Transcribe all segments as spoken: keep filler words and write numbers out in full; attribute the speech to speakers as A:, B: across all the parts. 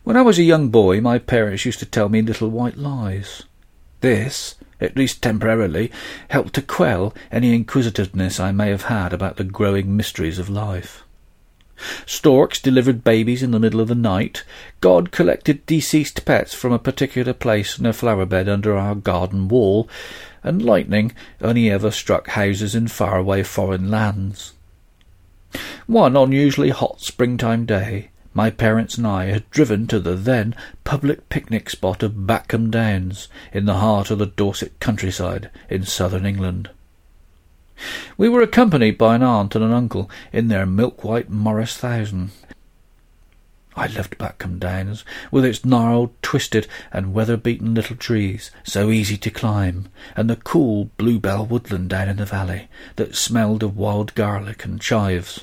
A: When I was a young boy, my parents used to tell me little white lies. This, at least temporarily, helped to quell any inquisitiveness I may have had about the growing mysteries of life. Storks delivered babies in the middle of the night. God collected deceased pets from a particular place in a flower bed under our garden wall, and lightning only ever struck houses in faraway foreign lands. One unusually hot springtime day, my parents and I had driven to the then public picnic spot of Backham Downs, in the heart of the Dorset countryside in southern England. We were accompanied by an aunt and an uncle in their milk-white Morris Thousand. I loved Backham Downs, with its gnarled, twisted and weather-beaten little trees, so easy to climb, and the cool bluebell woodland down in the valley, that smelled of wild garlic and chives.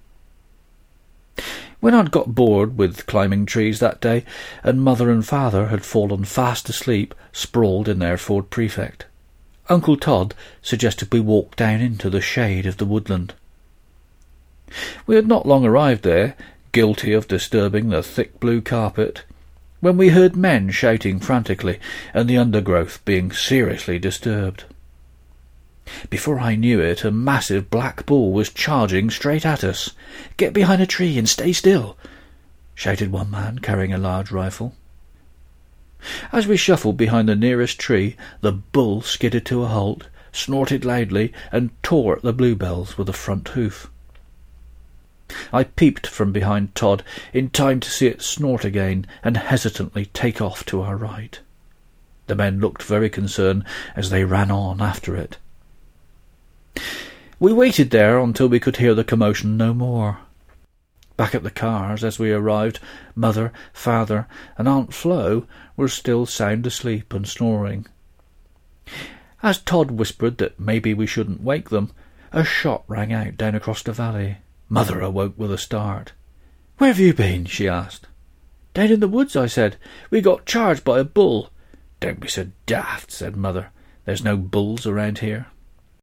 A: When I'd got bored with climbing trees that day, and mother and father had fallen fast asleep, sprawled in their Ford Prefect, Uncle Todd suggested we walk down into the shade of the woodland. We had not long arrived there, guilty of disturbing the thick blue carpet, when we heard men shouting frantically, and the undergrowth being seriously disturbed. Before I knew it, a massive black bull was charging straight at us. "Get behind a tree and stay still," shouted one man carrying a large rifle. As we shuffled behind the nearest tree, the bull skidded to a halt, snorted loudly, and tore at the bluebells with a front hoof. I peeped from behind Todd in time to see it snort again and hesitantly take off to our right. The men looked very concerned as they ran on after it. We waited there until we could hear the commotion no more. Back at the cars, as we arrived, mother, father, and Aunt Flo were still sound asleep and snoring. As Todd whispered that maybe we shouldn't wake them, a shot rang out down across the valley. Mother awoke with a start. "Where have you been?" she asked. "Down in the woods," I said. "We got charged by a bull." "Don't be so daft," said mother. "There's no bulls around here."